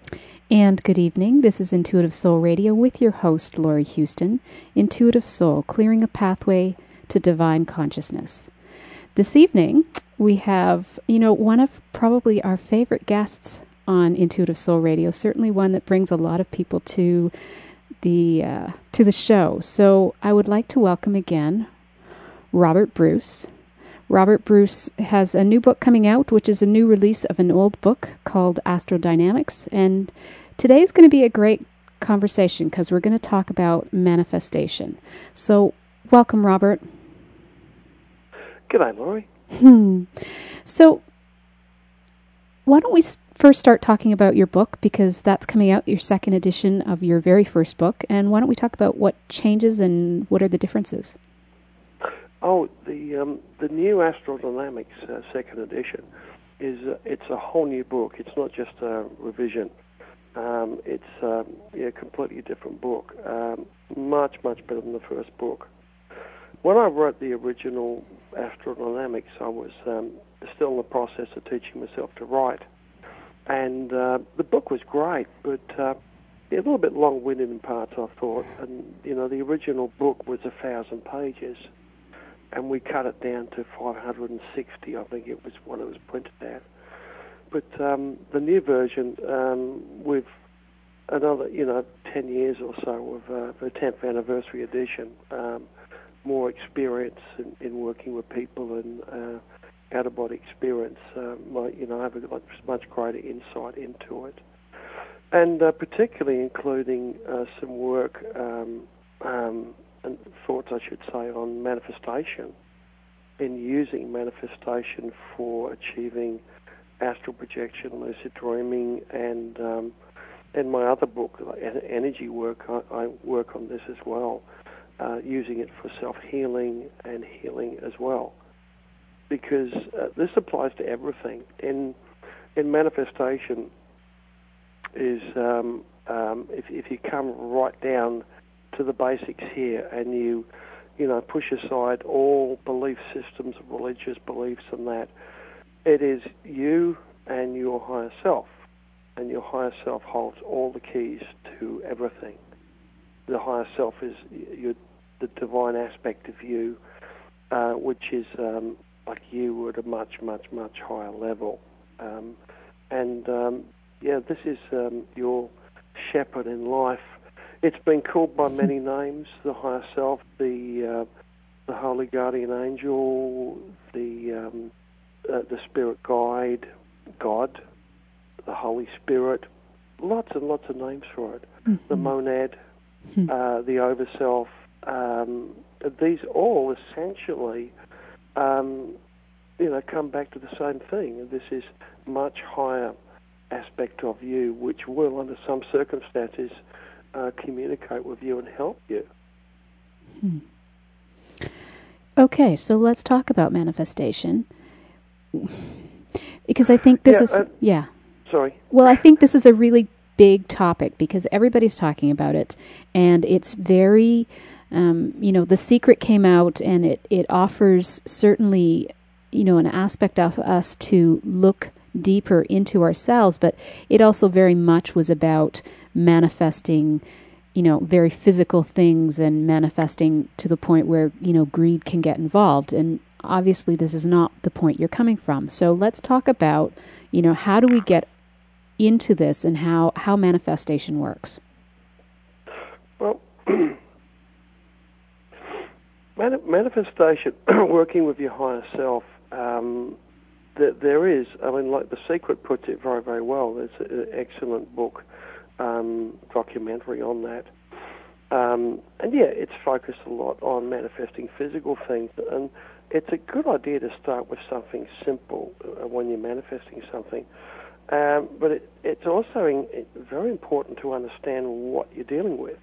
And good evening. This is Intuitive Soul Radio with your host, Laurie Houston. Intuitive Soul, clearing a pathway to divine consciousness. This evening, we have, one of probably our favorite guests on Intuitive Soul Radio, certainly one that brings a lot of people to the show. So I would like to welcome again Robert Bruce. Robert Bruce has a new book coming out, which is a new release of an old book called Astrodynamics. And today is going to be a great conversation because we're going to talk about manifestation. So welcome, Robert. G'day, Laurie. So why don't we first start talking about your book, because that's coming out, your second edition of your very first book. And why don't we talk about what changes and what are the differences? Oh, the new Astrodynamics second edition it's a whole new book. It's not just a revision. It's a completely different book. Much better than the first book. When I wrote the original Astrodynamics, I was still in the process of teaching myself to write, and the book was great, but a little bit long-winded in parts, I thought. And the original book was 1,000 pages. And we cut it down to 560, I think it was what it was printed at. But the new version, with another, 10 years or so of the 10th anniversary edition, more experience in working with people and out-of-body experience, I have a much greater insight into it. And particularly including some work and thoughts, I should say, on manifestation, in using manifestation for achieving astral projection, lucid dreaming, and in my other book, Energy Work, I work on this as well, using it for self-healing and healing as well, because this applies to everything. In manifestation is if you come right down to the basics here, and you push aside all belief systems, religious beliefs, and that it is you and your higher self, and your higher self holds all the keys to everything. The higher self is the divine aspect of you, which is like you at a much higher level, this is your shepherd in life. It's been called by many names: the higher self, the holy guardian angel, the spirit guide, God, the Holy Spirit. Lots and lots of names for it. Mm-hmm. The monad, the overself. These all essentially, come back to the same thing. This is much higher aspect of you, which will, under some circumstances, communicate with you and help you. Okay, so let's talk about manifestation, because I think this is Sorry. Well, I think this is a really big topic because everybody's talking about it, and it's very, The Secret came out, and it offers certainly, an aspect of us to look deeper into ourselves, but it also very much was about manifesting, very physical things, and manifesting to the point where, greed can get involved. And obviously this is not the point you're coming from. So let's talk about, how do we get into this and how manifestation works? Well, manifestation, working with your higher self, there is, like The Secret puts it very, very well. There's an excellent book, documentary on that. It's focused a lot on manifesting physical things, and it's a good idea to start with something simple when you're manifesting something. But it's also very important to understand what you're dealing with.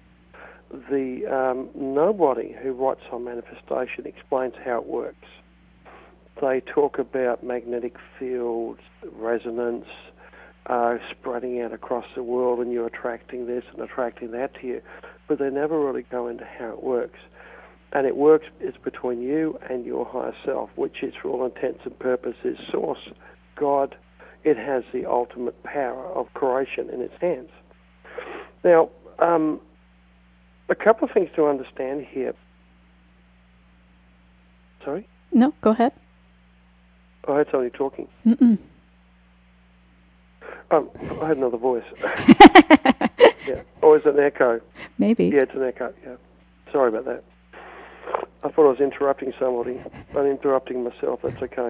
Nobody who writes on manifestation explains how it works. They talk about magnetic fields, resonance, spreading out across the world, and you're attracting this and attracting that to you, but they never really go into how it works. And it works, it's between you and your higher self, which is, for all intents and purposes, Source, God, it has the ultimate power of creation in its hands. Now, a couple of things to understand here. Sorry? No, go ahead. I heard somebody talking. Mm-mm. I heard another voice. Yeah. Or is it an echo? Maybe. Yeah, it's an echo. Yeah. Sorry about that. I thought I was interrupting somebody. I'm interrupting myself. That's okay.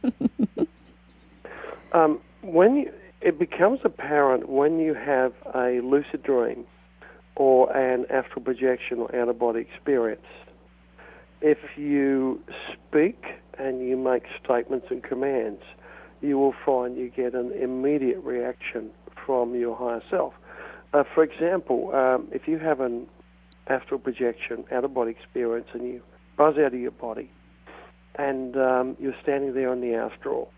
It becomes apparent when you have a lucid dream or an astral projection or out-of-body experience. If you speak and you make statements and commands, you will find you get an immediate reaction from your higher self. For example, if you have an astral projection, out-of-body experience, and you buzz out of your body, and you're standing there in the astral,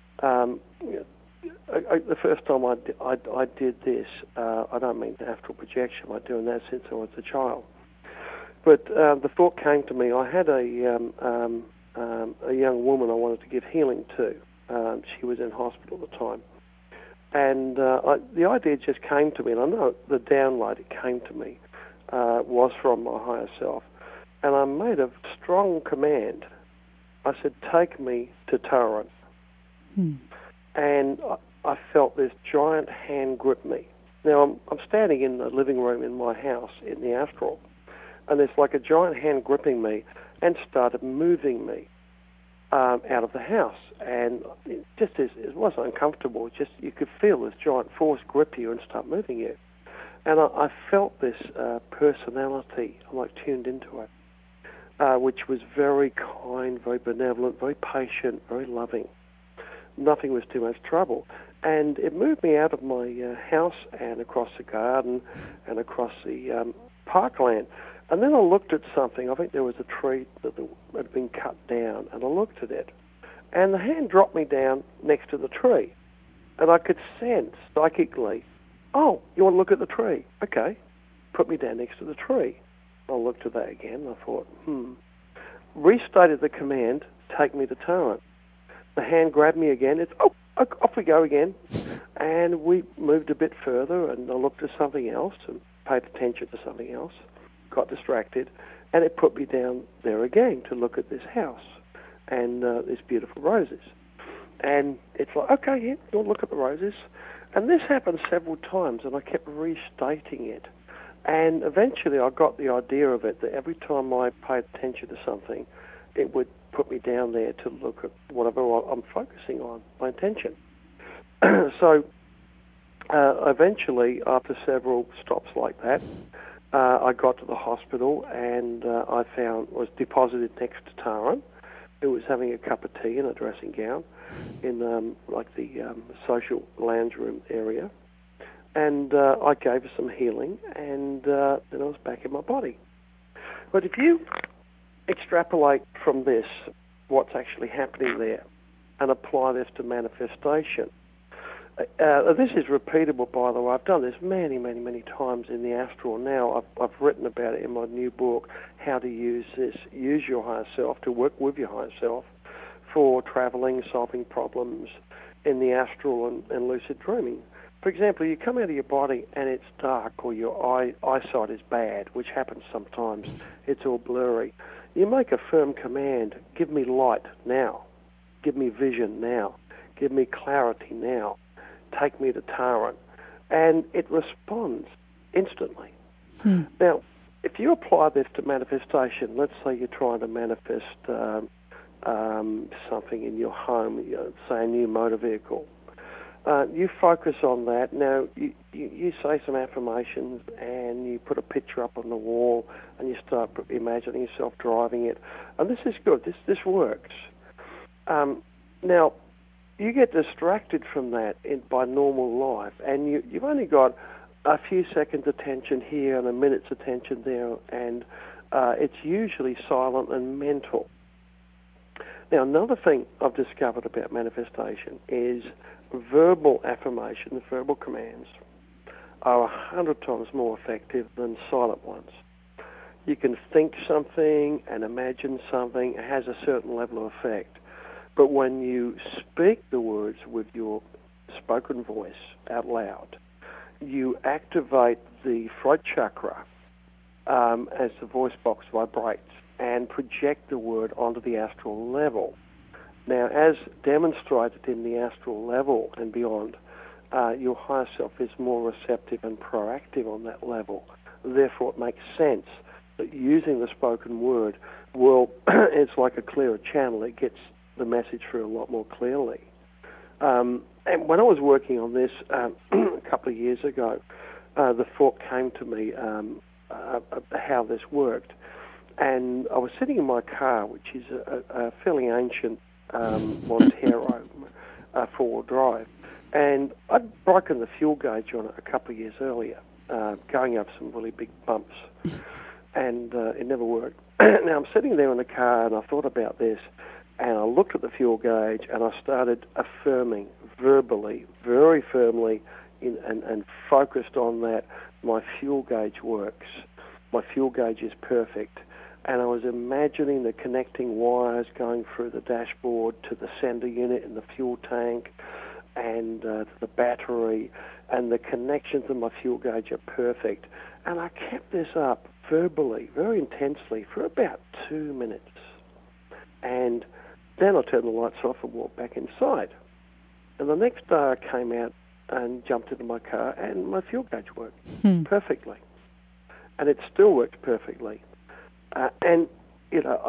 the first time I did this, I don't mean astral projection, I'm doing that since I was a child. But the thought came to me, I had a young woman I wanted to give healing to. She was in hospital at the time. And the idea just came to me, and I know the download it came to me was from my higher self. And I made a strong command. I said, take me to Taran. And I felt this giant hand grip me. Now, I'm standing in the living room in my house in the astral, and there's like a giant hand gripping me and started moving me out of the house. And it was uncomfortable. Just you could feel this giant force grip you and start moving you. And I felt this personality, I like tuned into it, which was very kind, very benevolent, very patient, very loving. Nothing was too much trouble. And it moved me out of my house and across the garden and across the parkland. And then I looked at something. I think there was a tree that had been cut down, and I looked at it. And the hand dropped me down next to the tree. And I could sense psychically, oh, you want to look at the tree? Okay. Put me down next to the tree. I looked at that again, and I thought, Restated the command, take me to Taran. The hand grabbed me again. It's, off we go again. And we moved a bit further, and I looked at something else and paid attention to something else, got distracted, and it put me down there again to look at this house and these beautiful roses. And it's like, okay, yeah, you want to look at the roses? And this happened several times, and I kept restating it. And eventually I got the idea of it, that every time I paid attention to something, it would put me down there to look at whatever I'm focusing on, my attention. So eventually, after several stops like that, I got to the hospital, and I was deposited next to Taran, who was having a cup of tea in a dressing gown in the social lounge room area. And I gave her some healing, and then I was back in my body. But if you extrapolate from this what's actually happening there and apply this to manifestation, this is repeatable, by the way. I've done this many, many, many times in the astral. Now I've written about it in my new book, How to Use This. Use your higher self to work with your higher self for traveling, solving problems in the astral and lucid dreaming. For example, you come out of your body and it's dark, or your eyesight is bad, which happens sometimes. It's all blurry. You make a firm command, give me light now. Give me vision now. Give me clarity now. Take me to Taran. And it responds instantly. Now, if you apply this to manifestation, let's say you're trying to manifest something in your home, say a new motor vehicle. You focus on that. Now, you say some affirmations, and you put a picture up on the wall, and you start imagining yourself driving it. And this is good. This works. Now, you get distracted from that by normal life, and you've only got a few seconds attention here and a minute's attention there, and it's usually silent and mental. Now, another thing I've discovered about manifestation is verbal affirmations, verbal commands, are 100 times more effective than silent ones. You can think something and imagine something. It has a certain level of effect. But when you speak the words with your spoken voice out loud. You activate the throat chakra as the voice box vibrates and project the word onto the astral level. Now, as demonstrated in the astral level and beyond, your higher self is more receptive and proactive on that level. Therefore, it makes sense that using the spoken word will, it's like a clearer channel. It gets the message through a lot more clearly. And when I was working on this a couple of years ago, the thought came to me how this worked. And I was sitting in my car, which is a fairly ancient Montero four-wheel drive, and I'd broken the fuel gauge on it a couple of years earlier, going up some really big bumps, and it never worked. Now I'm sitting there in the car, and I thought about this, and I looked at the fuel gauge, and I started affirming verbally, very firmly, and focused on that. My fuel gauge works. My fuel gauge is perfect. And I was imagining the connecting wires going through the dashboard to the sender unit in the fuel tank and to the battery, and the connections of my fuel gauge are perfect. And I kept this up verbally, very intensely, for about 2 minutes. And then I turned the lights off and walked back inside. And the next day I came out and jumped into my car, and my fuel gauge worked perfectly. And it still works perfectly. And you know,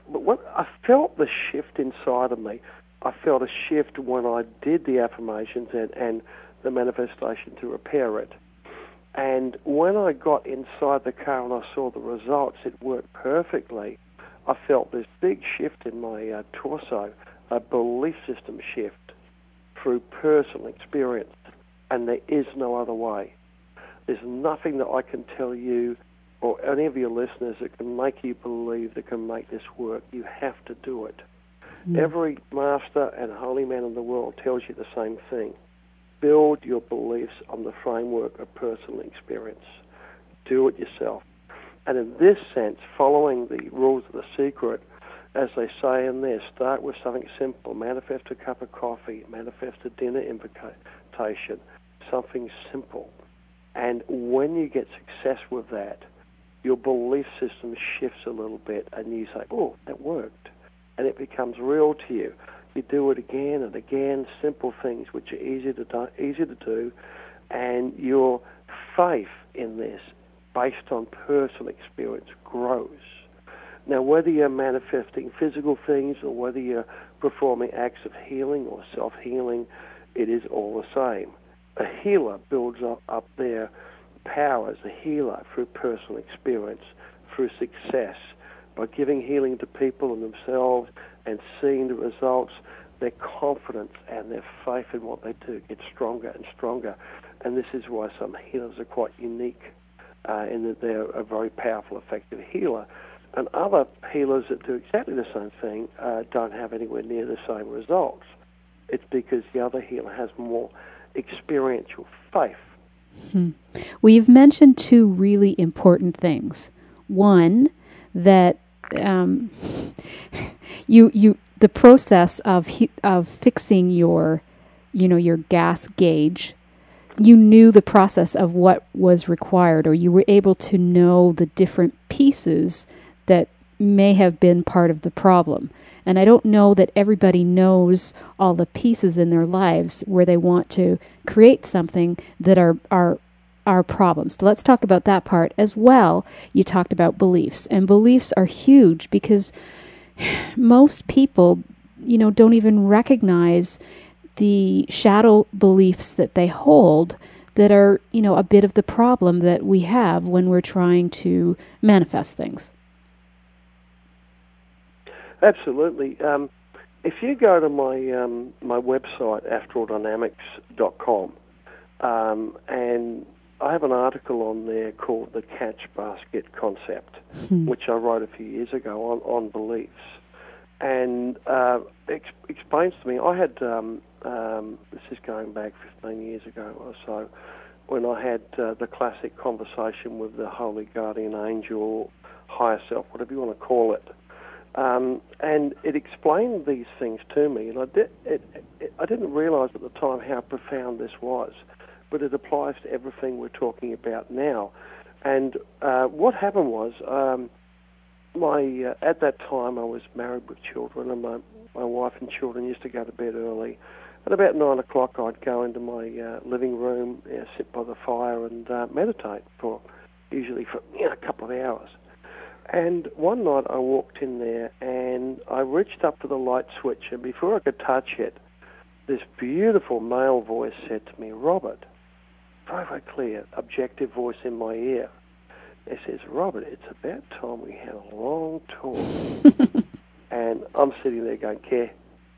I felt the shift inside of me. I felt a shift when I did the affirmations and the manifestation to repair it. And when I got inside the car and I saw the results, it worked perfectly. I felt this big shift in my torso, a belief system shift through personal experience. And there is no other way. There's nothing that I can tell you or any of your listeners that can make you believe, that can make this work. You have to do it. Every master and holy man in the world tells you the same thing. Build your beliefs on the framework of personal experience. Do it yourself. And in this sense, following the rules of the secret, as they say in there, start with something simple. Manifest a cup of coffee. Manifest a dinner invitation. Something simple. And when you get success with that, your belief system shifts a little bit, and you say, oh, that worked. And it becomes real to you. You do it again and again, simple things which are easy to do, and your faith in this, based on personal experience, grows. Now, whether you're manifesting physical things or whether you're performing acts of healing or self-healing, it is all the same. A healer builds up their power as a healer through personal experience, through success, by giving healing to people and themselves and seeing the results. Their confidence and their faith in what they do gets stronger and stronger. And this is why some healers are quite unique in that they're a very powerful, effective healer. And other healers that do exactly the same thing don't have anywhere near the same results. It's because the other healer has more experiential faith. Well, you've mentioned two really important things. One, that the process of fixing your gas gauge, you knew the process of what was required, or you were able to know the different pieces that may have been part of the problem. And I don't know that everybody knows all the pieces in their lives where they want to create something that are problems. So let's talk about that part as well. You talked about beliefs, and beliefs are huge because most people, don't even recognize the shadow beliefs that they hold that are, a bit of the problem that we have when we're trying to manifest things. Absolutely. If you go to my website, astraldynamics.com, and I have an article on there called The Catch Basket Concept, which I wrote a few years ago on beliefs. And explains to me, I had, this is going back 15 years ago or so, when I had the classic conversation with the holy guardian angel, higher self, whatever you want to call it. And it explained these things to me, and I didn't realize at the time how profound this was, but it applies to everything we're talking about now. And what happened was, at that time I was married with children, and my wife and children used to go to bed early. At about 9 o'clock, I'd go into my living room, sit by the fire, and meditate usually for a couple of hours. And one night I walked in there and I reached up for the light switch, and before I could touch it, this beautiful male voice said to me, "Robert," very, very clear, objective voice in my ear. It says, "Robert, it's about time we had a long talk." And I'm sitting there going, "Care,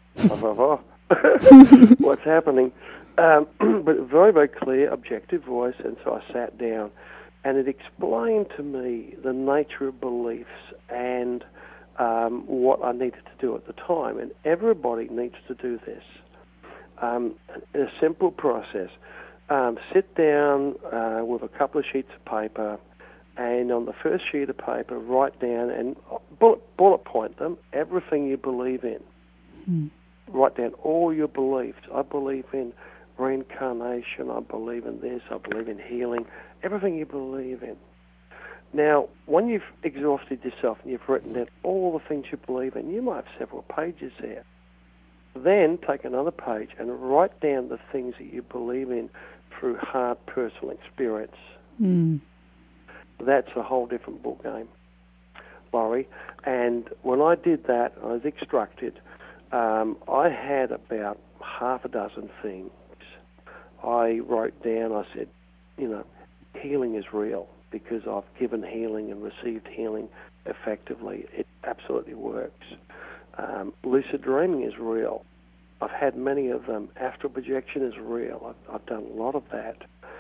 what's happening?" But very, very clear, objective voice, and so I sat down. And it explained to me the nature of beliefs and what I needed to do at the time. And everybody needs to do this. A simple process. Sit down with a couple of sheets of paper, and on the first sheet of paper, write down and bullet point them, everything you believe in. Write down all your beliefs. I believe in reincarnation, I believe in this, I believe in healing, everything you believe in. Now, when you've exhausted yourself and you've written down all the things you believe in, you might have several pages there. Then take another page and write down the things that you believe in through hard personal experience. That's a whole different ballgame, Laurie. And when I did that, I was instructed. I had about half a dozen things I wrote down. I said, healing is real because I've given healing and received healing effectively. It absolutely works. Lucid dreaming is real. I've had many of them. Astral projection is real. I've done a lot of that.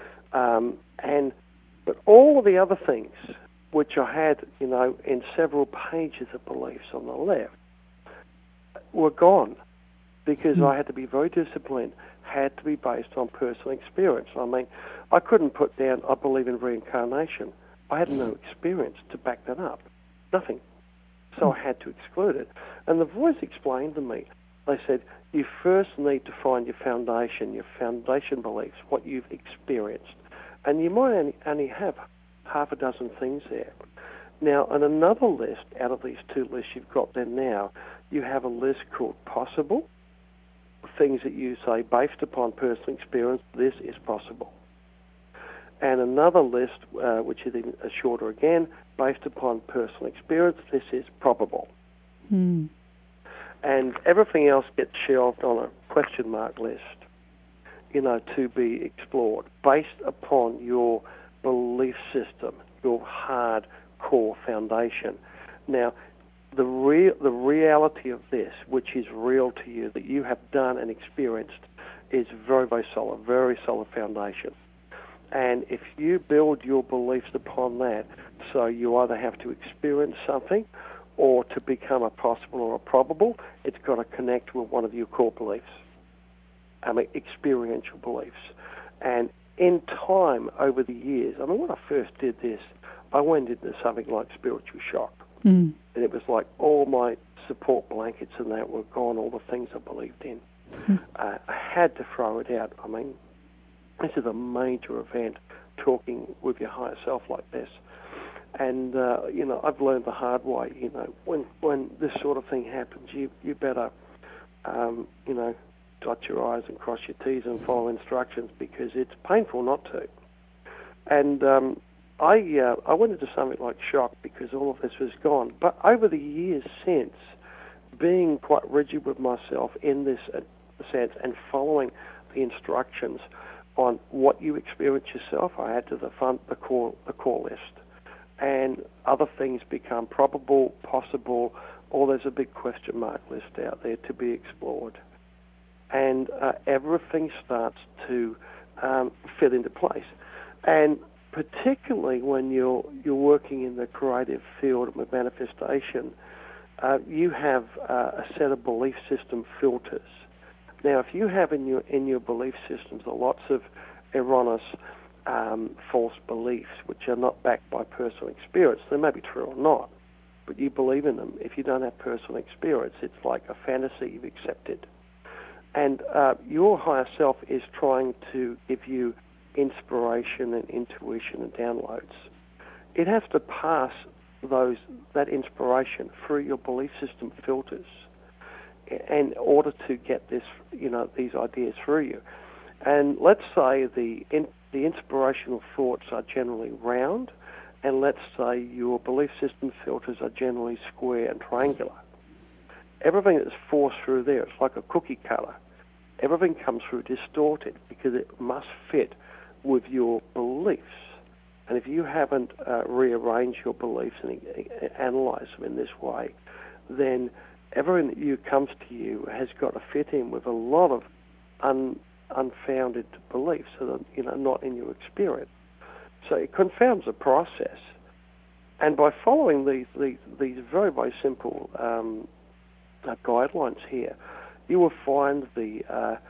But all of the other things, which I had, in several pages of beliefs on the left, were gone because I had to be very disciplined, had to be based on personal experience. I mean, I couldn't put down, I believe in reincarnation. I had no experience to back that up. Nothing. So I had to exclude it. And the voice explained to me, they said, you first need to find your foundation beliefs, what you've experienced. And you might only have half a dozen things there. Now, on another list, out of these two lists you've got there now, you have a list called possible, things that you say, based upon personal experience, this is possible. And another list, which is even shorter again, based upon personal experience, this is probable. And everything else gets shelved on a question mark list, to be explored, based upon your belief system, your hard core foundation. Now, the reality of this, which is real to you, that you have done and experienced, is very, very solid foundation. And if you build your beliefs upon that, so you either have to experience something or to become a possible or a probable, it's got to connect with one of your core beliefs, experiential beliefs. And in time, over the years, when I first did this, I went into something like spiritual shock. And it was like all my support blankets and that were gone, all the things I believed in. I had to throw it out. This is a major event, talking with your higher self like this. And, I've learned the hard way, when this sort of thing happens, you better, dot your I's and cross your T's and follow instructions because it's painful not to. And I went into something like shock because all of this was gone. But over the years since, being quite rigid with myself in this sense and following the instructions on what you experience yourself, I add to the core list. And other things become probable, possible, or there's a big question mark list out there to be explored. And everything starts to fit into place. And particularly when you're working in the creative field of manifestation, you have a set of belief system filters. Now, if you have in your belief systems lots of erroneous false beliefs which are not backed by personal experience, they may be true or not, but you believe in them. If you don't have personal experience, it's like a fantasy you've accepted. And your higher self is trying to give you inspiration and intuition and downloads. It has to pass that inspiration through your belief system filters in order to get these ideas through you. And let's say the inspirational thoughts are generally round, and let's say your belief system filters are generally square and triangular. Everything that's forced through there, it's like a cookie cutter. Everything comes through distorted because it must fit with your beliefs. And if you haven't rearranged your beliefs and analysed them in this way, then everything that comes to you has got to fit in with a lot of unfounded beliefs that are not in your experience. So it confounds the process. And by following these very, very simple guidelines here, you will find the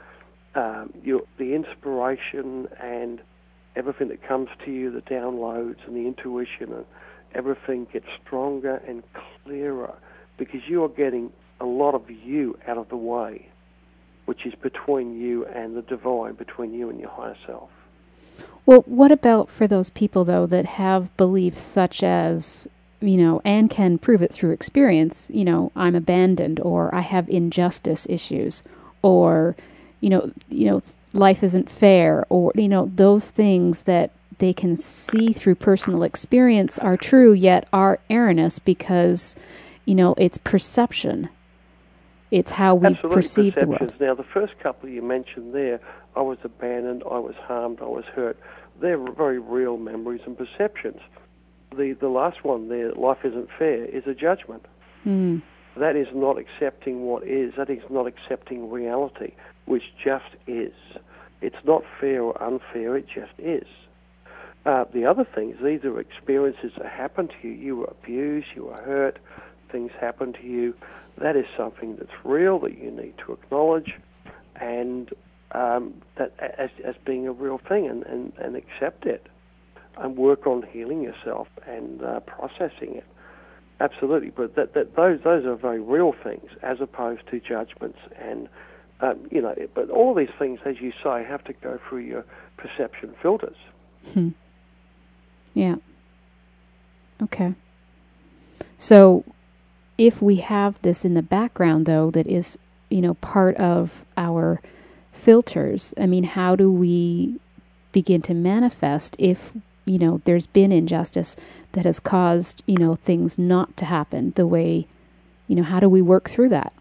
inspiration and everything that comes to you, the downloads and the intuition, and everything gets stronger and clearer because you are getting a lot of you out of the way, which is between you and the divine, between you and your higher self. Well, what about for those people, though, that have beliefs such as, and can prove it through experience, I'm abandoned, or I have injustice issues, or, life isn't fair, or, those things that they can see through personal experience are true, yet are erroneous because, it's perception. It's how we perceive the world. Now, the first couple you mentioned there, I was abandoned, I was harmed, I was hurt, they're very real memories and perceptions. The last one there, life isn't fair, is a judgment. Mm. That is not accepting what is. That is not accepting reality, which just is. It's not fair or unfair, it just is. The other things, these are experiences that happen to you. You were abused, you were hurt, things happen to you. That is something that's real that you need to acknowledge and that as being a real thing and accept it and work on healing yourself and processing it. Absolutely, but those are very real things as opposed to judgments and but all these things, as you say, have to go through your perception filters. Hmm. Yeah. Okay. So if we have this in the background, though, that is, part of our filters, how do we begin to manifest if, there's been injustice that has caused, things not to happen the way, how do we work through that?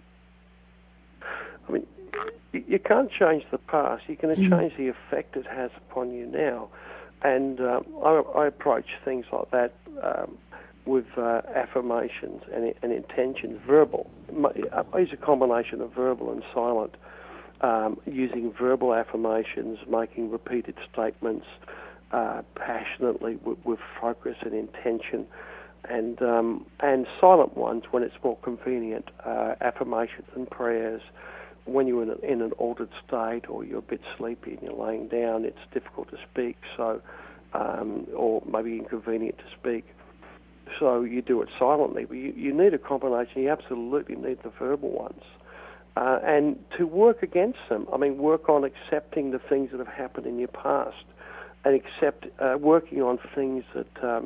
You can't change the past. You can change the effect it has upon you now. And I approach things like that with affirmations and intentions, verbal. I use a combination of verbal and silent, using verbal affirmations, making repeated statements passionately with focus and intention, and silent ones when it's more convenient, affirmations and prayers. When you're in an altered state or you're a bit sleepy and you're laying down, it's difficult to speak, so or maybe inconvenient to speak. So you do it silently, but you need a combination. You absolutely need the verbal ones. And to work against them, work on accepting the things that have happened in your past and working on things that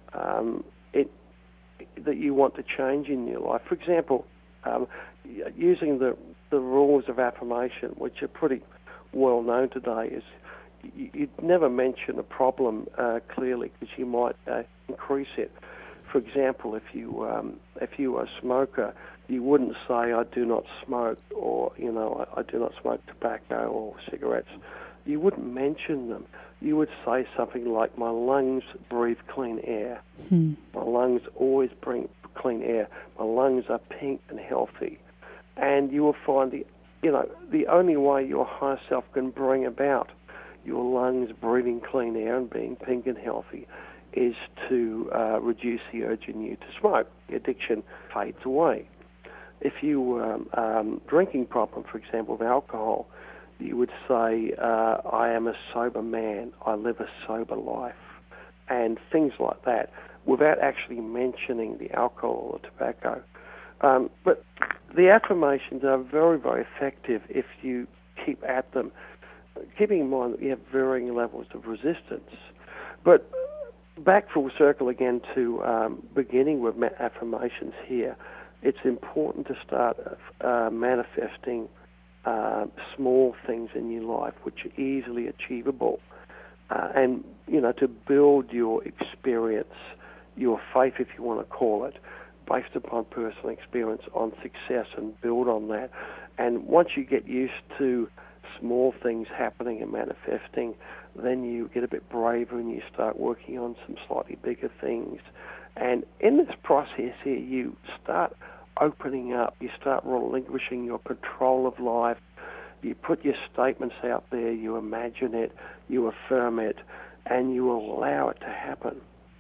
that you want to change in your life. For example, using the rules of affirmation, which are pretty well known today, is you'd never mention a problem clearly because you might increase it. For example, if you are a smoker, you wouldn't say, I do not smoke, or, I do not smoke tobacco or cigarettes. You wouldn't mention them. You would say something like, my lungs breathe clean air. My lungs always bring clean air. My lungs are pink and healthy. And you will find the only way your higher self can bring about your lungs breathing clean air and being pink and healthy is to reduce the urge in you to smoke. The addiction fades away. If you drinking problem, for example, of alcohol, you would say, I am a sober man. I live a sober life. and things like that, without actually mentioning the alcohol or tobacco. But the affirmations are very, very effective if you keep at them, keeping in mind that you have varying levels of resistance. But back full circle again to beginning with affirmations here, it's important to start manifesting small things in your life which are easily achievable, and to build your experience, your faith, if you want to call it, based upon personal experience on success, and build on that. And once you get used to small things happening and manifesting, then you get a bit braver and you start working on some slightly bigger things. And in this process here, you start opening up, you start relinquishing your control of life, you put your statements out there, you imagine it, you affirm it, and you allow it to happen.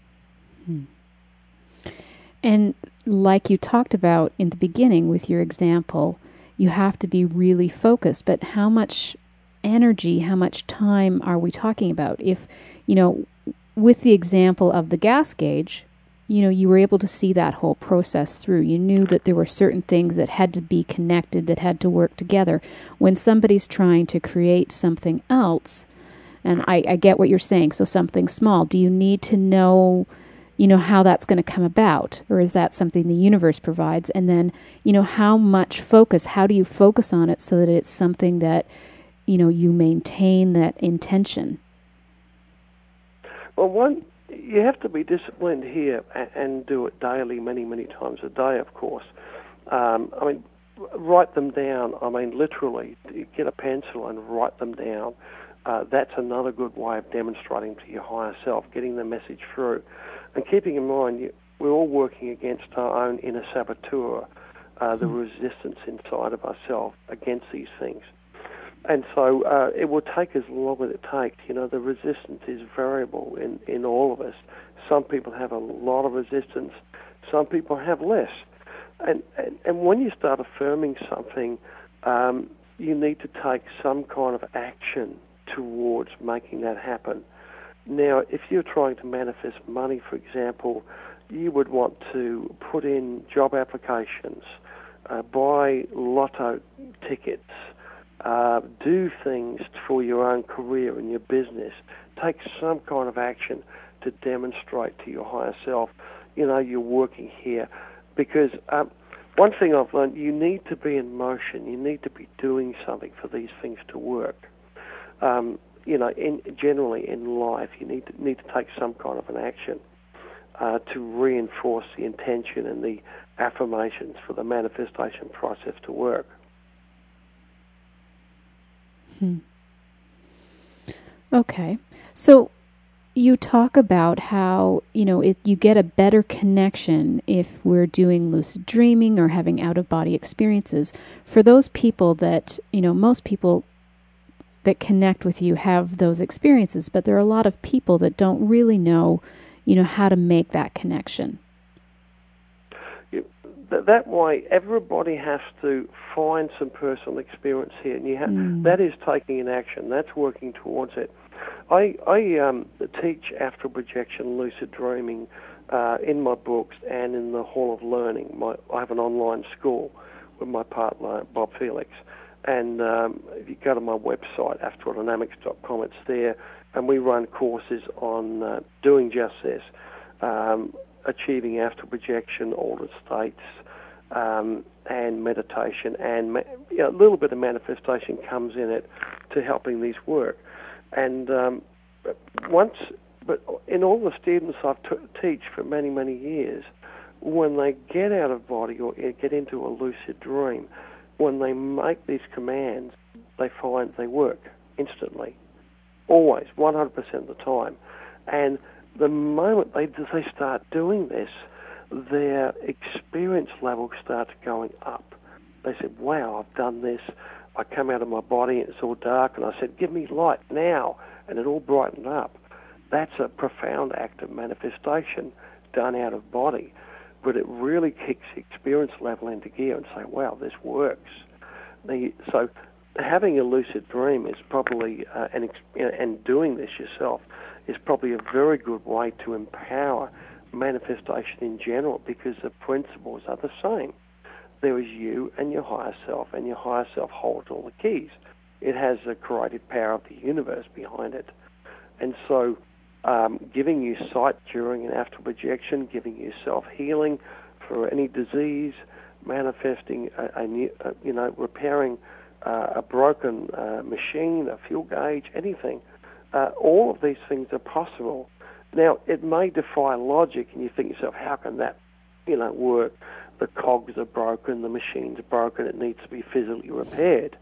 And like you talked about in the beginning with your example, you have to be really focused. But how much energy, how much time are we talking about? If, with the example of the gas gauge, you were able to see that whole process through. You knew that there were certain things that had to be connected, that had to work together. When somebody's trying to create something else, and I get what you're saying, so something small, do you need to know, how that's going to come about? Or is that something the universe provides? And then, how much focus, how do you focus on it so that it's something that, you maintain that intention? Well, you have to be disciplined here and do it daily, many, many times a day, of course. Write them down. Literally, get a pencil and write them down. That's another good way of demonstrating to your higher self, getting the message through. And keeping in mind, we're all working against our own inner saboteur, the resistance inside of ourselves against these things. And so it will take as long as it takes. The resistance is variable in all of us. Some people have a lot of resistance. Some people have less. And when you start affirming something, you need to take some kind of action towards making that happen. Now, if you're trying to manifest money, for example, you would want to put in job applications, buy lotto tickets, do things for your own career and your business. Take some kind of action to demonstrate to your higher self, you're working here. Because one thing I've learned, you need to be in motion. You need to be doing something for these things to work. Generally in life, you need to take some kind of an action to reinforce the intention and the affirmations for the manifestation process to work. Okay. So you talk about how, you get a better connection if we're doing lucid dreaming or having out-of-body experiences. For those people that, most people that connect with you have those experiences, but there are a lot of people that don't really know, how to make that connection. That way, everybody has to find some personal experience here, and that is taking an action. That's working towards it. I teach astral projection, lucid dreaming in my books and in the Hall of Learning. I have an online school with my partner, Bob Felix. And if you go to my website, astrodynamics.com, it's there. And we run courses on doing just this, achieving astral projection, altered states, and meditation. And a little bit of manifestation comes in it to helping these work. And but in all the students I've teach for many, many years, when they get out of body or get into a lucid dream, when they make these commands, they find they work instantly, always, 100% of the time. And the moment they start doing this, their experience level starts going up. They said, wow, I've done this. I come out of my body and it's all dark, and I said, give me light now, and it all brightened up. That's a profound act of manifestation done out of body. But it really kicks the experience level into gear and say, wow, this works. So having a lucid dream is probably, and doing this yourself is probably a very good way to empower manifestation in general, because the principles are the same. There is you and your higher self, and your higher self holds all the keys. It has the creative power of the universe behind it. And so giving you sight during an astral projection, giving you self-healing for any disease, manifesting repairing a broken machine, a fuel gauge, anything, all of these things are possible. Now, it may defy logic, and you think to yourself, how can that, work? The cogs are broken, the machine's broken, it needs to be physically repaired.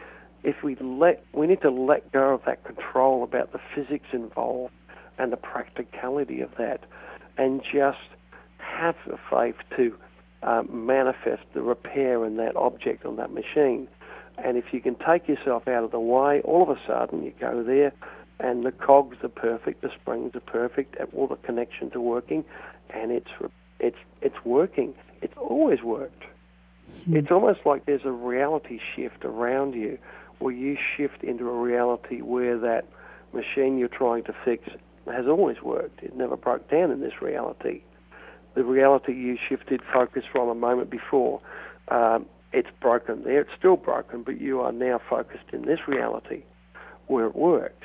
We need to let go of that control about the physics involved and the practicality of that, and just have the faith to manifest the repair in that object on that machine. And if you can take yourself out of the way, all of a sudden you go there, and the cogs are perfect, the springs are perfect, and all the connections are working, and it's working. It's always worked. It's almost like there's a reality shift around you, where you shift into a reality where that machine you're trying to fix has always worked. It never broke down in this reality. The reality you shifted focus from a moment before, it's broken there. It's still broken, but you are now focused in this reality where it works.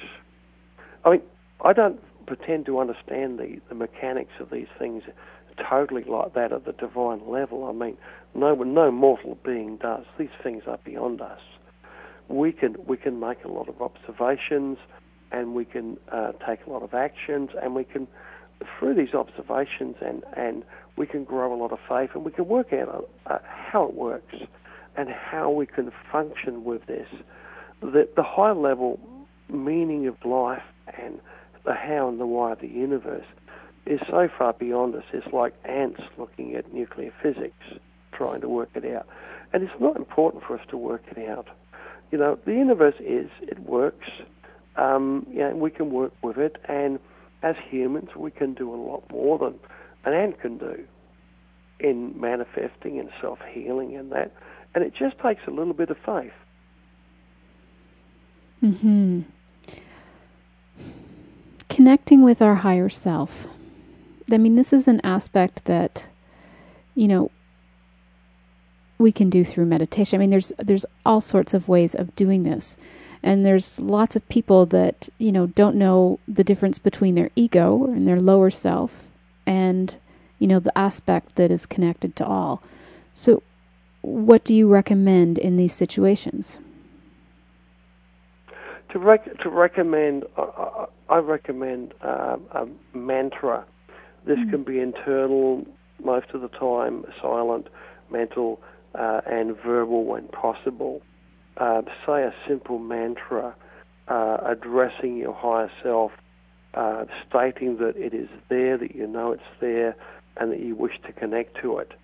I mean, I don't pretend to understand the mechanics of these things totally like that at the divine level. I mean, no mortal being does. These things are beyond us. We can make a lot of observations, and we can take a lot of actions, and we can, through these observations, and we can grow a lot of faith, and we can work out how it works and how we can function with this. The high level meaning of life and the how and the why of the universe is so far beyond us. It's like ants looking at nuclear physics, trying to work it out. And it's not important for us to work it out. The universe it works. We can work with it, and as humans, we can do a lot more than an ant can do in manifesting and self-healing and that. And it just takes a little bit of faith. Mm-hmm. Connecting with our higher self. I mean, this is an aspect that, we can do through meditation. I mean, there's all sorts of ways of doing this. And there's lots of people that, don't know the difference between their ego and their lower self and, the aspect that is connected to all. So what do you recommend in these situations? To recommend, I recommend a mantra. This can be internal most of the time, silent, mental, and verbal when possible. Say a simple mantra addressing your higher self, stating that it is there, that you know it's there, and that you wish to connect to it.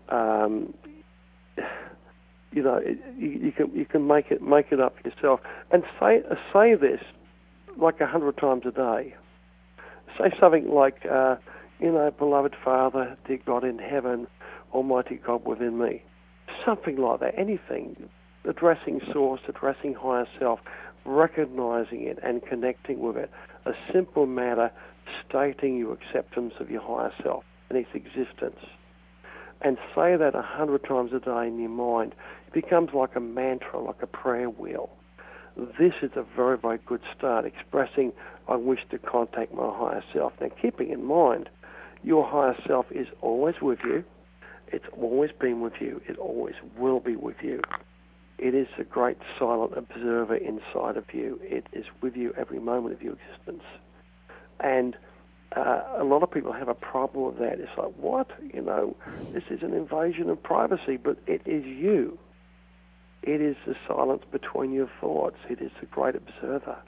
You can make it up yourself, and say this like 100 times a day. Say something like, beloved Father, dear God in heaven, Almighty God within me. Something like that. Anything. Addressing source, addressing higher self, recognizing it and connecting with it. A simple matter, stating your acceptance of your higher self and its existence. And say that 100 times a day in your mind. It becomes like a mantra, like a prayer wheel. This is a very, very good start, expressing, I wish to contact my higher self. Now, keeping in mind, your higher self is always with you. It's always been with you. It always will be with you. It is a great silent observer inside of you. It is with you every moment of your existence. And a lot of people have a problem with that. It's like, what? This is an invasion of privacy, but it is you. It is the silence between your thoughts. It is the great observer,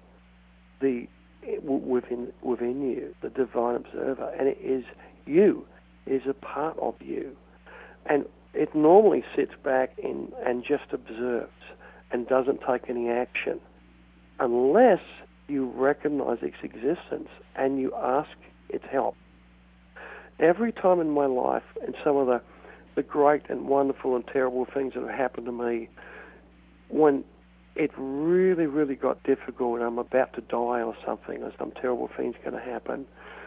within you, the divine observer, and it is you. It is a part of you. And it normally sits back and just observes and doesn't take any action unless you recognize its existence and you ask its help. Every time in my life, and some of the great and wonderful and terrible things that have happened to me, when it really, really got difficult, and I'm about to die or something, or some terrible thing's going to happen,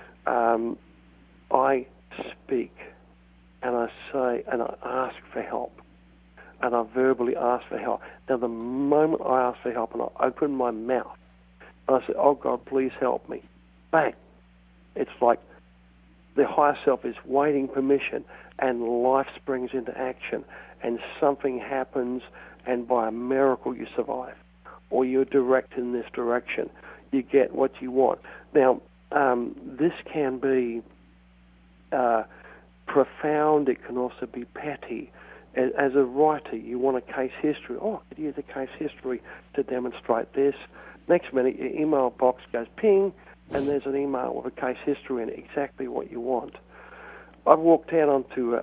I speak, and I say, and I ask for help, and I verbally ask for help. Now, the moment I ask for help and I open my mouth, and I say, oh, God, please help me, bang. It's like the higher self is waiting permission, and life springs into action, and something happens, and by a miracle you survive, or you're directed in this direction. You get what you want. Now, this can be profound. It can also be petty. As a writer, you want a case history. Oh, I could use a case history to demonstrate this. Next minute, your email box goes ping, and there's an email with a case history in it, exactly what you want. I've walked out onto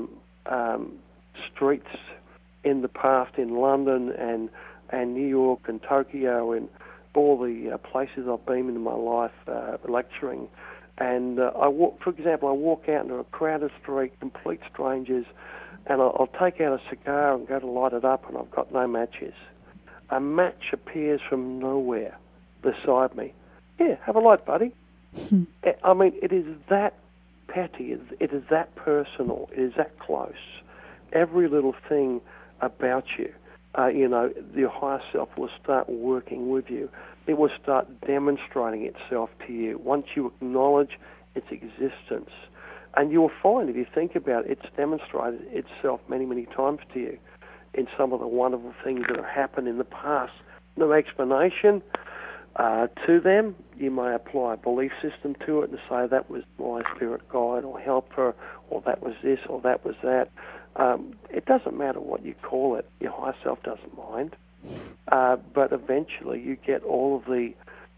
streets in the past in London and New York and Tokyo and all the places I've been in my life lecturing. And for example, I walk out into a crowded street, complete strangers, and I'll take out a cigar and go to light it up, and I've got no matches. A match appears from nowhere beside me. Yeah, have a light, buddy. I mean, it is that petty. It is that personal. It is that close. Every little thing about you, your higher self will start working with you. It will start demonstrating itself to you once you acknowledge its existence. And you'll find, if you think about it, it's demonstrated itself many, many times to you in some of the wonderful things that have happened in the past. No explanation to them. You may apply a belief system to it and say that was my spirit guide or helper, or that was this, or that was that. It doesn't matter what you call it. Your higher self doesn't mind. But eventually you get all of the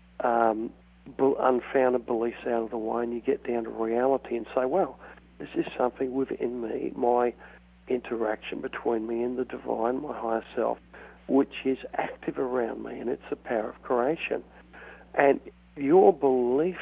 unfounded beliefs out of the way, and you get down to reality and say, well, this is something within me, my interaction between me and the divine, my higher self, which is active around me, and it's the power of creation. And your beliefs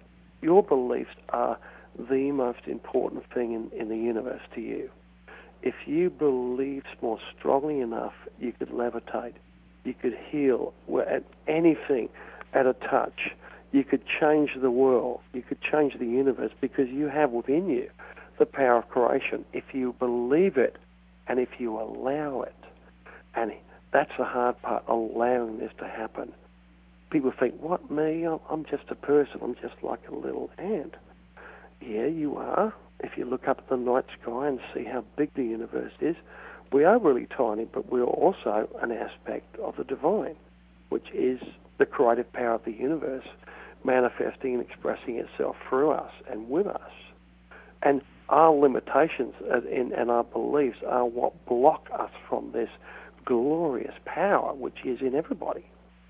are the most important thing in the universe to you. If you believed more strongly enough, you could levitate, you could heal at anything at a touch. You could change the world. You could change the universe because you have within you the power of creation. If you believe it and if you allow it, and that's the hard part, allowing this to happen. People think, what, me? I'm just a person. I'm just like a little ant. Yeah, you are. If you look up at the night sky and see how big the universe is, we are really tiny, but we're also an aspect of the divine, which is the creative power of the universe manifesting and expressing itself through us and with us. And our limitations and our beliefs are what block us from this glorious power, which is in everybody.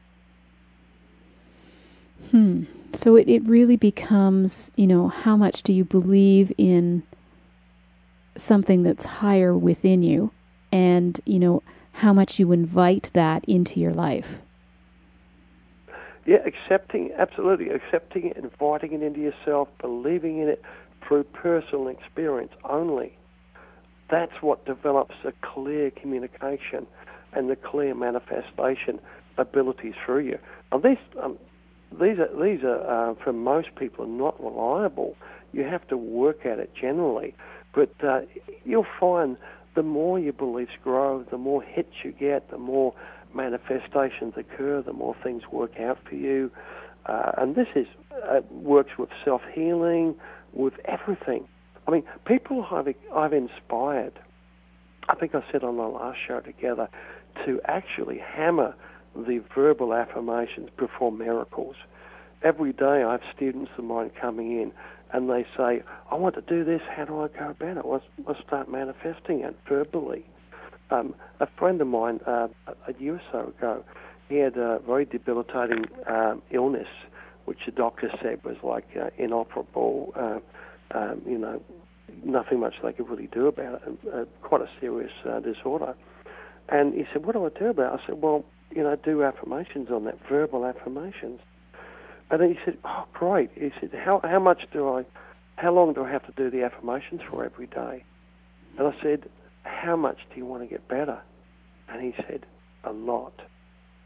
So it really becomes, how much do you believe in something that's higher within you, and, how much you invite that into your life. Yeah, absolutely accepting it, inviting it into yourself, believing in it through personal experience only. That's what develops a clear communication and the clear manifestation abilities through you. Now, these are for most people, not reliable. You have to work at it generally. But you'll find the more your beliefs grow, the more hits you get, the more manifestations occur, the more things work out for you. And this works with self-healing, with everything. I mean, people I've inspired, I think I said on the last show together, to actually hammer the verbal affirmations, perform miracles. Every day I have students of mine coming in and they say, I want to do this, how do I go about it? Well, I start manifesting it verbally. A friend of mine, a year or so ago, he had a very debilitating illness, which the doctor said was like inoperable, nothing much they could really do about it, quite a serious disorder. And he said, what do I do about it? I said, well, do affirmations on that, verbal affirmations. And then he said, oh, great. He said, how long do I have to do the affirmations for every day? And I said, how much do you want to get better? And he said, a lot.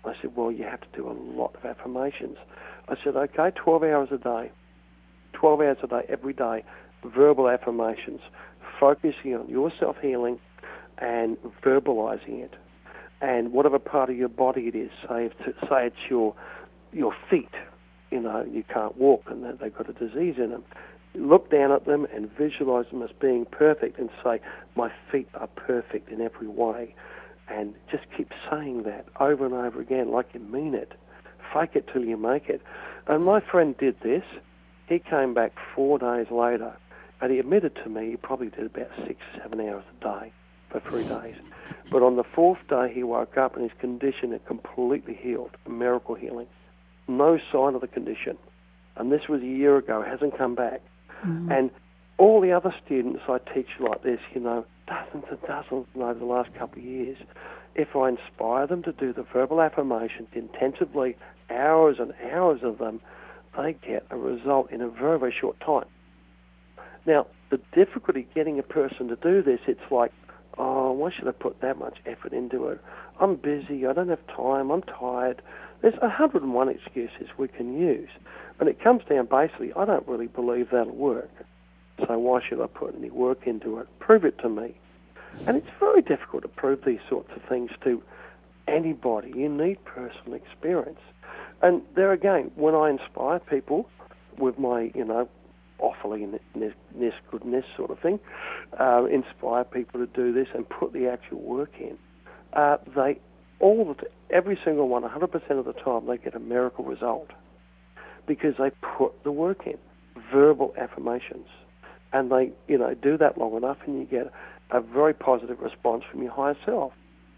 I said, well, you have to do a lot of affirmations. I said, okay, 12 hours a day, 12 hours a day, every day, verbal affirmations, focusing on your self-healing and verbalizing it. And whatever part of your body it is, say it's your feet, you can't walk and they've got a disease in them. Look down at them and visualize them as being perfect and say, my feet are perfect in every way. And just keep saying that over and over again like you mean it. Fake it till you make it. And my friend did this. He came back 4 days later, and he admitted to me he probably did about 6 or 7 hours a day for 3 days. But on the 4th day, he woke up and his condition had completely healed, a miracle healing. No sign of the condition. And this was a year ago. It hasn't come back. Mm-hmm. And all the other students I teach like this, dozens and dozens over the last couple of years, if I inspire them to do the verbal affirmations intensively, hours and hours of them, they get a result in a very, very short time. Now, the difficulty getting a person to do this, it's like, oh, why should I put that much effort into it? I'm busy, I don't have time, I'm tired. There's 101 excuses we can use. And it comes down basically, I don't really believe that'll work. So why should I put any work into it? Prove it to me. And it's very difficult to prove these sorts of things to anybody. You need personal experience. And there again, when I inspire people with my, awfully goodness sort of thing, inspire people to do this and put the actual work in, every single one, 100% of the time, they get a miracle result because they put the work in, verbal affirmations. And they, do that long enough and you get a very positive response from your higher self.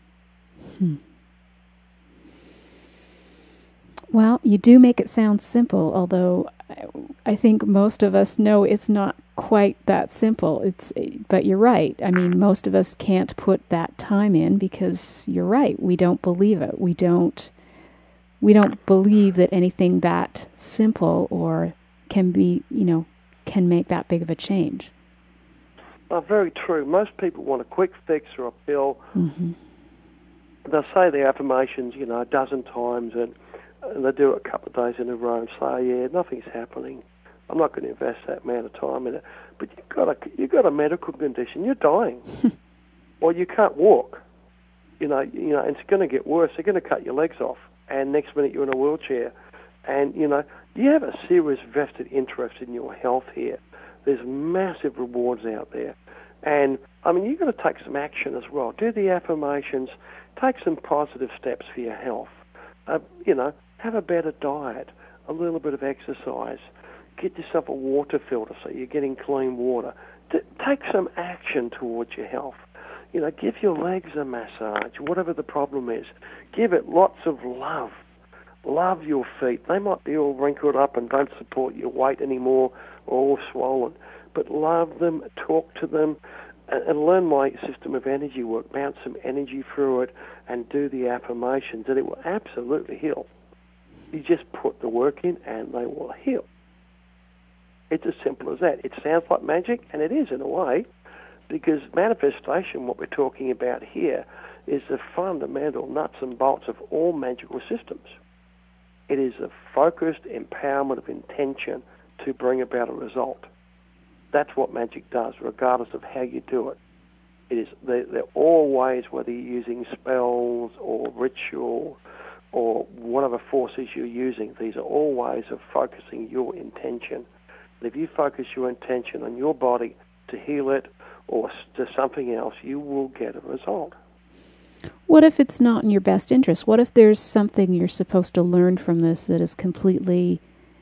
Well, you do make it sound simple, although I think most of us know it's not quite that simple. But you're right. I mean, most of us can't put that time in because you're right. We don't believe it. We don't believe that anything that simple or can be, can make that big of a change. Very true. Most people want a quick fix or a pill. Mm-hmm. They'll say their affirmations, a dozen times, and they do it a couple of days in a row and say, yeah, nothing's happening. I'm not going to invest that amount of time in it. But you've got a medical condition. You're dying. Or you can't walk. And it's going to get worse. They're going to cut your legs off. And next minute you're in a wheelchair. And, you have a serious vested interest in your health here. There's massive rewards out there. And, you've got to take some action as well. Do the affirmations. Take some positive steps for your health. Have a better diet, a little bit of exercise. Get yourself a water filter so you're getting clean water. Take some action towards your health. Give your legs a massage, whatever the problem is. Give it lots of love. Love your feet. They might be all wrinkled up and don't support your weight anymore or all swollen. But love them, talk to them, and learn my system of energy work. Bounce some energy through it and do the affirmations, and it will absolutely heal. You just put the work in and they will heal. It's as simple as that. It sounds like magic, and it is in a way, because manifestation, what we're talking about here, is the fundamental nuts and bolts of all magical systems. It is a focused empowerment of intention to bring about a result. That's what magic does, regardless of how you do it. They're all ways, whether you're using spells or ritual or whatever forces you're using, these are all ways of focusing your intention. If you focus your intention on your body to heal it or to something else, you will get a result. What if it's not in your best interest? What if there's something you're supposed to learn from this that is completely,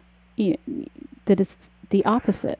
that is the opposite?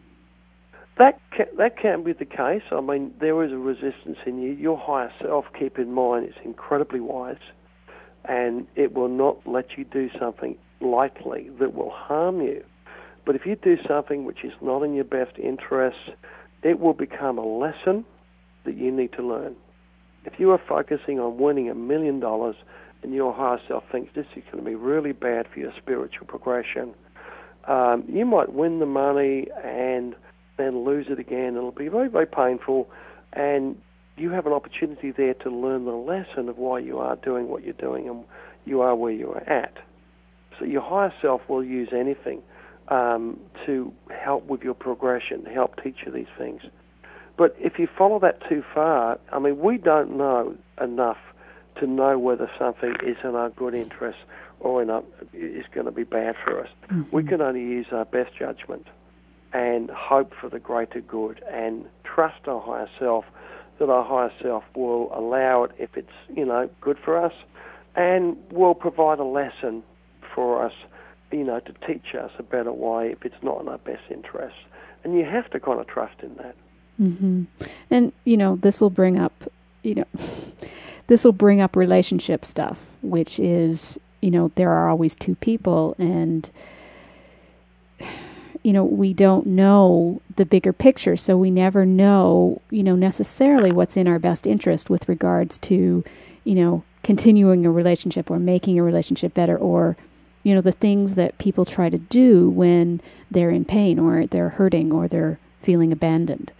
That can be the case. There is a resistance in you. Your higher self, keep in mind, is incredibly wise, and it will not let you do something lightly that will harm you. But if you do something which is not in your best interest, it will become a lesson that you need to learn. If you are focusing on winning $1 million and your higher self thinks this is going to be really bad for your spiritual progression, you might win the money and then lose it again. It'll be very, very painful, and you have an opportunity there to learn the lesson of why you are doing what you're doing, and you are where you are at. So your higher self will use anything to help with your progression, to help teach you these things. But if you follow that too far, I mean, we don't know enough to know whether something is in our good interest or is going to be bad for us. Mm-hmm. We can only use our best judgment and hope for the greater good and trust our higher self, that our higher self will allow it if it's, good for us, and will provide a lesson for us, to teach us a better way if it's not in our best interests. And you have to kind of trust in that. Mm-hmm. And, this will bring up, relationship stuff, which is, there are always two people, and, we don't know the bigger picture, so we never know, necessarily what's in our best interest with regards to, continuing a relationship or making a relationship better, or, the things that people try to do when they're in pain or they're hurting or they're feeling abandoned.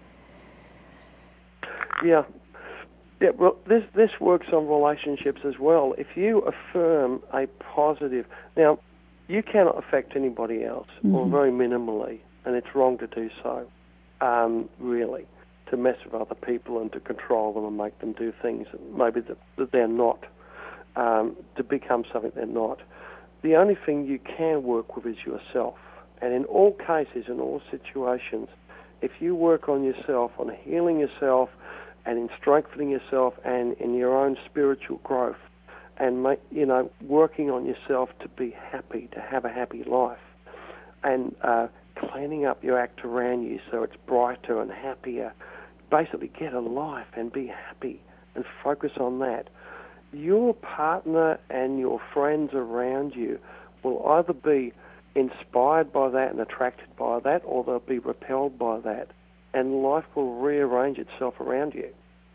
Yeah. Yeah, well, this works on relationships as well. If you affirm a positive... Now, you cannot affect anybody else, or very minimally, and it's wrong to do so, really, to mess with other people and to control them and make them do things maybe that they're not, to become something they're not. The only thing you can work with is yourself. And in all cases, in all situations, if you work on yourself, on healing yourself, and in strengthening yourself and in your own spiritual growth, and working on yourself to be happy, to have a happy life, and cleaning up your act around you so it's brighter and happier. Basically, get a life and be happy and focus on that. Your partner and your friends around you will either be inspired by that and attracted by that, or they'll be repelled by that, and life will rearrange itself around you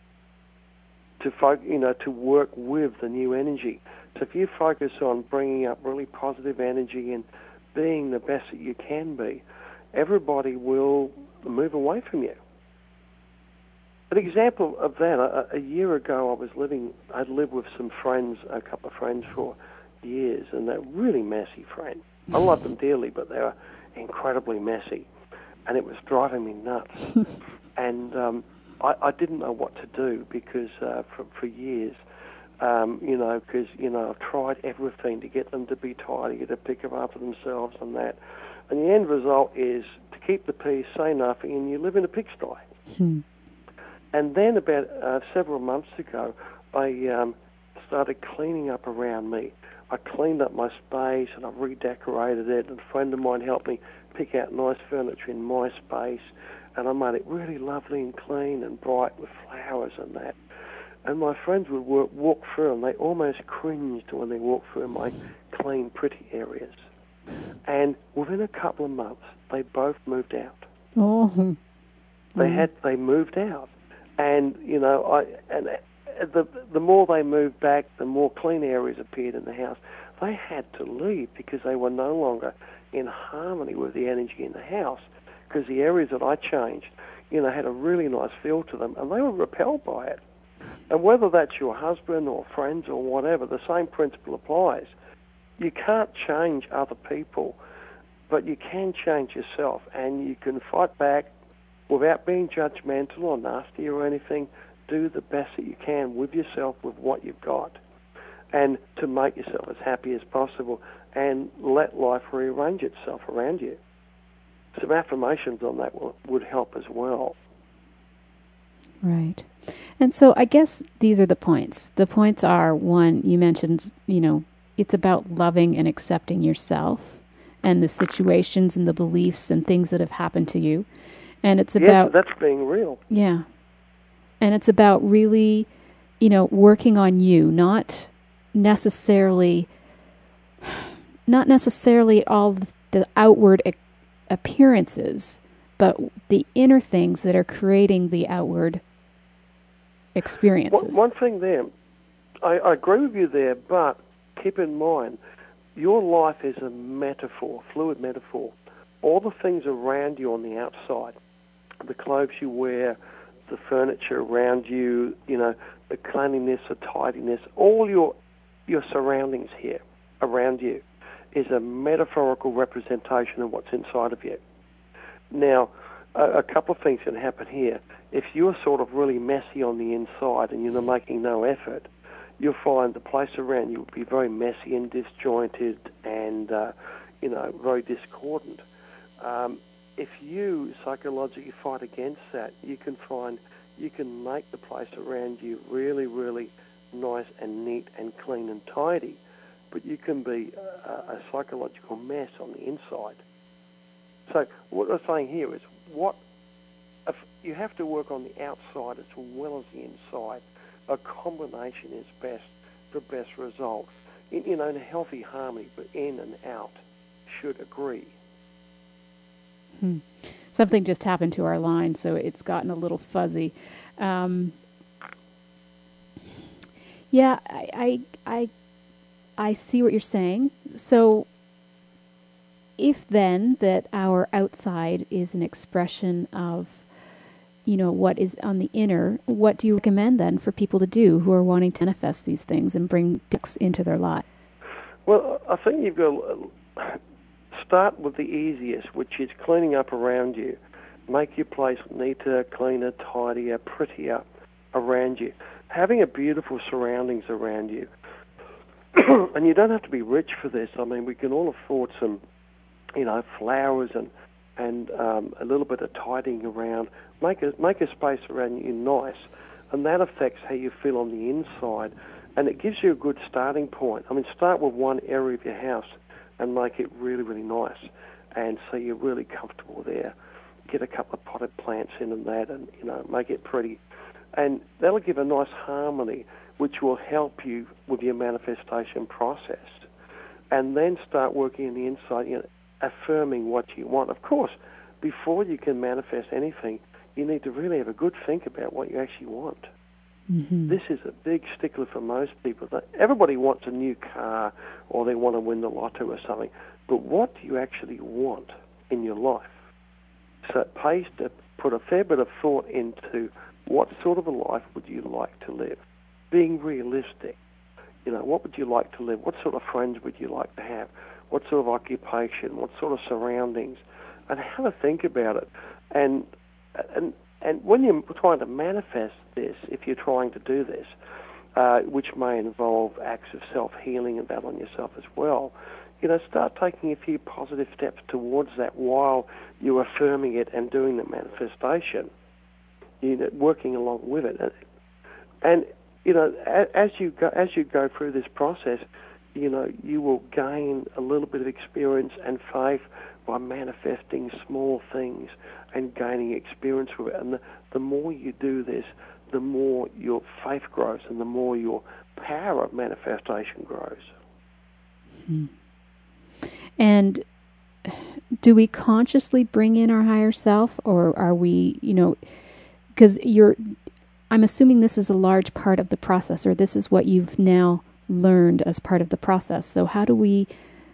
to work with the new energy. So if you focus on bringing up really positive energy and being the best that you can be, everybody will move away from you. An example of that, a year ago I'd lived with some friends, a couple of friends for years, and they're really messy friends. I love them dearly, but they were incredibly messy, and it was driving me nuts. And I didn't know what to do because for years, because I've tried everything to get them to be tidy, to pick up after themselves and that. And the end result is to keep the peace, say nothing, and you live in a pigsty. And then about several months ago, I started cleaning up around me. I cleaned up my space and I redecorated it, and a friend of mine helped me pick out nice furniture in my space, and I made it really lovely and clean and bright with flowers and that. And my friends would walk through, and they almost cringed when they walked through my clean, pretty areas. And within a couple of months, they both moved out. Oh. They moved out. And, the more they moved back, the more clean areas appeared in the house. They had to leave because they were no longer in harmony with the energy in the house, because the areas that I changed, had a really nice feel to them, and they were repelled by it. And whether that's your husband or friends or whatever, the same principle applies. You can't change other people, but you can change yourself, and you can fight back without being judgmental or nasty or anything. Do the best that you can with yourself, with what you've got, and to make yourself as happy as possible, and let life rearrange itself around you. Some affirmations on that would help as well. Right. And so I guess these are the points. The points are, one, you mentioned, it's about loving and accepting yourself and the situations and the beliefs and things that have happened to you. And it's about... Yes, that's being real. Yeah. And it's about really, working on you, not necessarily all the outward appearances, but the inner things that are creating the outward experiences. One thing there, I agree with you there, but keep in mind, your life is a metaphor, fluid metaphor. All the things around you on the outside, the clothes you wear, the furniture around you, the cleanliness, the tidiness, all your your surroundings here around you is a metaphorical representation of what's inside of you. Now, a couple of things can happen here. If you're sort of really messy on the inside and you're making no effort, you'll find the place around you will be very messy and disjointed and, very discordant. If you psychologically fight against that, you can make the place around you really, really nice and neat and clean and tidy, but you can be a psychological mess on the inside. So what I'm saying here is if you have to work on the outside as well as the inside. A combination is best for best result. In a healthy harmony, but in and out should agree. Something just happened to our line, so it's gotten a little fuzzy. Yeah, I see what you're saying. So if then that our outside is an expression of, what is on the inner, what do you recommend then for people to do who are wanting to manifest these things and bring dicks into their life? Well, I think you've got to start with the easiest, which is cleaning up around you. Make your place neater, cleaner, tidier, prettier around you. Having a beautiful surroundings around you. And you don't have to be rich for this. I mean, we can all afford some, flowers and a little bit of tidying around. Make a space around you nice, and that affects how you feel on the inside, and it gives you a good starting point. I mean, start with one area of your house and make it really, really nice, and so you're really comfortable there. Get a couple of potted plants in and that, and make it pretty, and that'll give a nice harmony, which will help you with your manifestation process. And then start working on the inside, affirming what you want. Of course, before you can manifest anything, you need to really have a good think about what you actually want. Mm-hmm. This is a big stickler for most people. Everybody wants a new car or they want to win the lotto or something. But what do you actually want in your life? So it pays to put a fair bit of thought into what sort of a life would you like to live. Being realistic. What would you like to live? What sort of friends would you like to have? What sort of occupation? What sort of surroundings? And have a think about it. And when you're trying to manifest this, if you're trying to do this, which may involve acts of self-healing and that on yourself as well, start taking a few positive steps towards that while you're affirming it and doing the manifestation, working along with it. And as you go through this process, you will gain a little bit of experience and faith by manifesting small things and gaining experience with it. And the more you do this, the more your faith grows and the more your power of manifestation grows. Mm-hmm. And do we consciously bring in our higher self, or are we, because I'm assuming this is a large part of the process, or this is what you've now learned as part of the process. So how do we,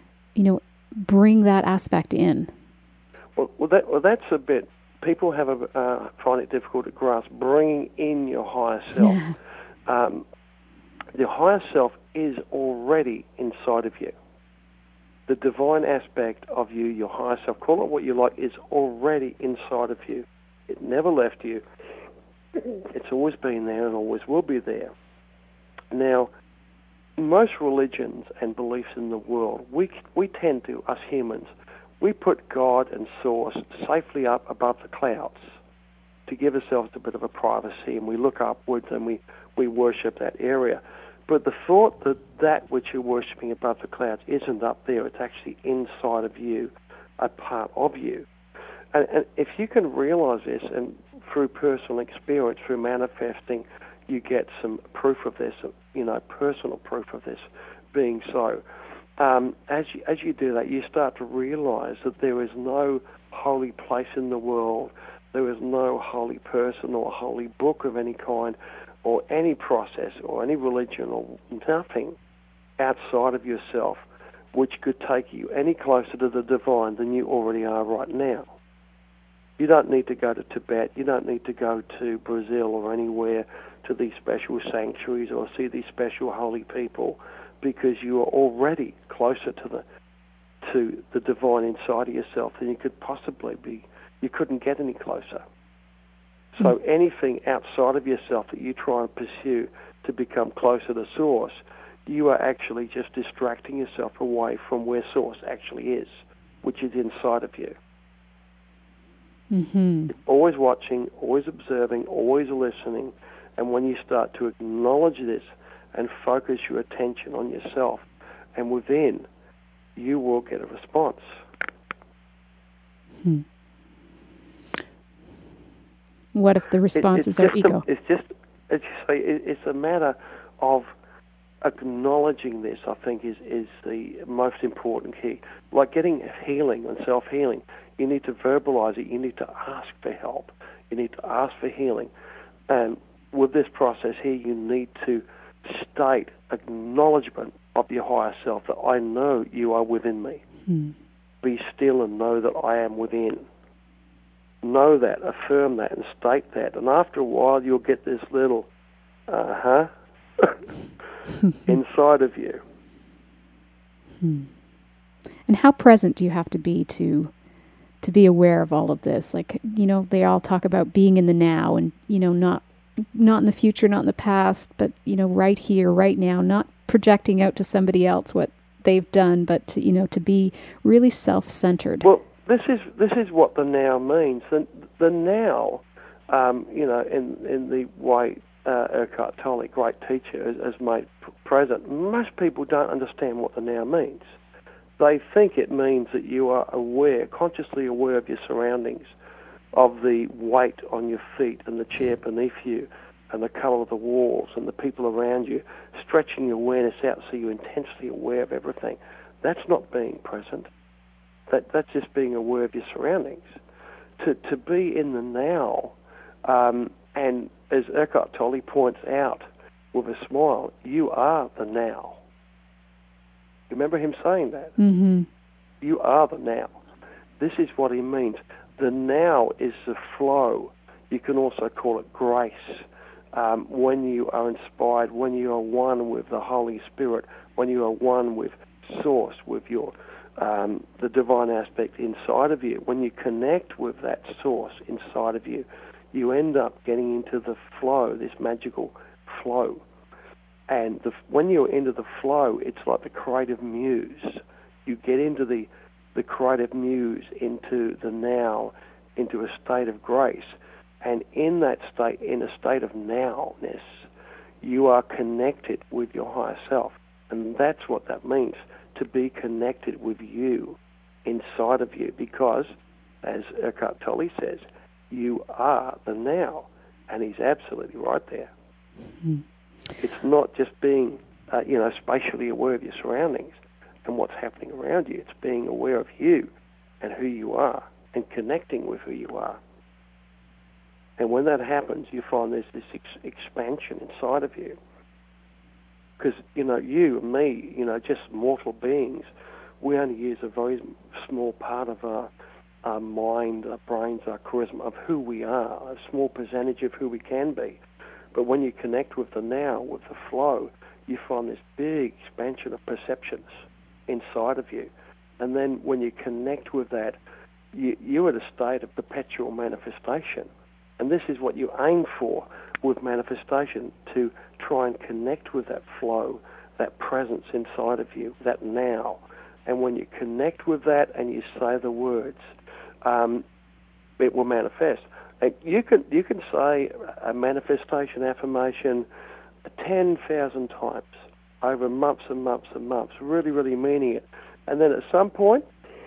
bring that aspect in? Well, that's a bit. People find it difficult to grasp bringing in your higher self. Yeah. Your higher self is already inside of you. The divine aspect of you, your higher self, call it what you like, is already inside of you. It never left you. It's always been there and always will be there. Now, most religions and beliefs in the world, we tend to, us humans, we put God and Source safely up above the clouds to give ourselves a bit of a privacy, and we look upwards and we worship that area. But the thought that which you're worshipping above the clouds isn't up there, it's actually inside of you, a part of you. And if you can realize this, and through personal experience, through manifesting, you get some proof of this, personal proof of this being so. As you do that, you start to realize that there is no holy place in the world, there is no holy person or holy book of any kind, or any process or any religion or nothing outside of yourself which could take you any closer to the divine than you already are right now. You don't need to go to Tibet, you don't need to go to Brazil or anywhere to these special sanctuaries or see these special holy people. because you are already closer to the divine inside of yourself than you could possibly be. You couldn't get any closer. So anything outside of yourself that you try and pursue to become closer to Source, you are actually just distracting yourself away from where Source actually is, which is inside of you. Mm-hmm. Always watching, always observing, always listening, and when you start to acknowledge this and focus your attention on yourself and within, you will get a response. Hmm. What if the response is our ego? It's a matter of acknowledging this, I think, is the most important key. Like getting healing and self-healing, you need to verbalize it. You need to ask for help. You need to ask for healing. And with this process here, you need to state acknowledgement of your higher self, that I know you are within me. Be still and know that I am within. Know that, affirm that, and state that. And after a while, you'll get this little, inside of you. And how present do you have to be be aware of all of this? Like, they all talk about being in the now and, not in the future, not in the past, but, right here, right now, not projecting out to somebody else what they've done, but to be really self-centered. Well, this is what the now means. The now, in the way Eckhart Tolle, great teacher, has made present, most people don't understand what the now means. They think it means that you are aware, consciously aware of your surroundings, of the weight on your feet and the chair beneath you and the colour of the walls and the people around you, stretching your awareness out so you're intensely aware of everything. That's not being present. That's just being aware of your surroundings. To be in the now, and as Eckhart Tolle points out with a smile, you are the now. Remember him saying that? Mm-hmm. You are the now. This is what he means. The now is the flow. You can also call it grace. When you are inspired, when you are one with the Holy Spirit, when you are one with Source, with your the divine aspect inside of you, when you connect with that Source inside of you, you end up getting into the flow, this magical flow. And when you're into the flow, it's like the creative muse. You get into the creative muse, into the now, into a state of grace. And in that state, in a state of nowness, you are connected with your higher self. And that's what that means, to be connected with you, inside of you. Because, as Eckhart Tolle says, you are the now. And he's absolutely right there. Mm-hmm. It's not just being, spatially aware of your surroundings and what's happening around you. It's being aware of you and who you are and connecting with who you are. And when that happens, you find there's this expansion inside of you. Because, you and me, just mortal beings, we only use a very small part of our mind, our brains, our charisma, of who we are, a small percentage of who we can be. But when you connect with the now, with the flow, you find this big expansion of perceptions inside of you. And then when you connect with that, you're at a state of perpetual manifestation. And this is what you aim for with manifestation, to try and connect with that flow, that presence inside of you, that now. And when you connect with that and you say the words, it will manifest. You can say a manifestation affirmation 10,000 times over months and months and months, really, really meaning it. And then at some point,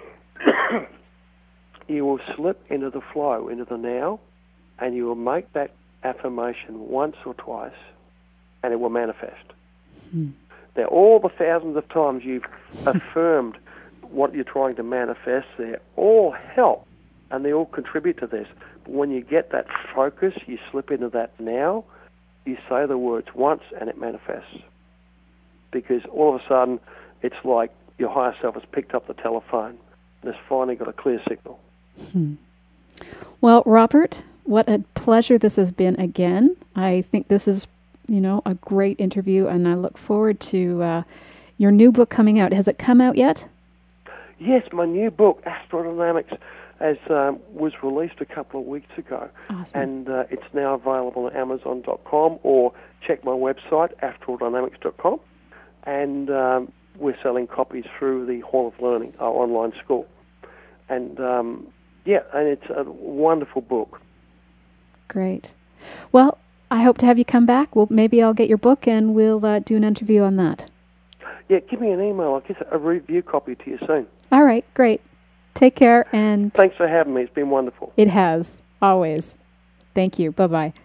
you will slip into the flow, into the now, and you will make that affirmation once or twice, and it will manifest. Now, all the thousands of times you've affirmed what you're trying to manifest there all help, and they all contribute to this. But when you get that focus, you slip into that now, you say the words once, and it manifests. Because all of a sudden, it's like your higher self has picked up the telephone and has finally got a clear signal. Well, Robert, what a pleasure this has been again. I think this is, a great interview, and I look forward to Your new book coming out. Has it come out yet? Yes, my new book, Astrodynamics, was released a couple of weeks ago. Awesome. And it's now available on Amazon.com, or check my website, astrodynamics.com. And we're selling copies through the Hall of Learning, our online school. And, and it's a wonderful book. Great. Well, I hope to have you come back. Well, maybe I'll get your book and we'll do an interview on that. Yeah, give me an email. I'll get a review copy to you soon. All right, great. Take care, and... Thanks for having me. It's been wonderful. It has, always. Thank you. Bye-bye.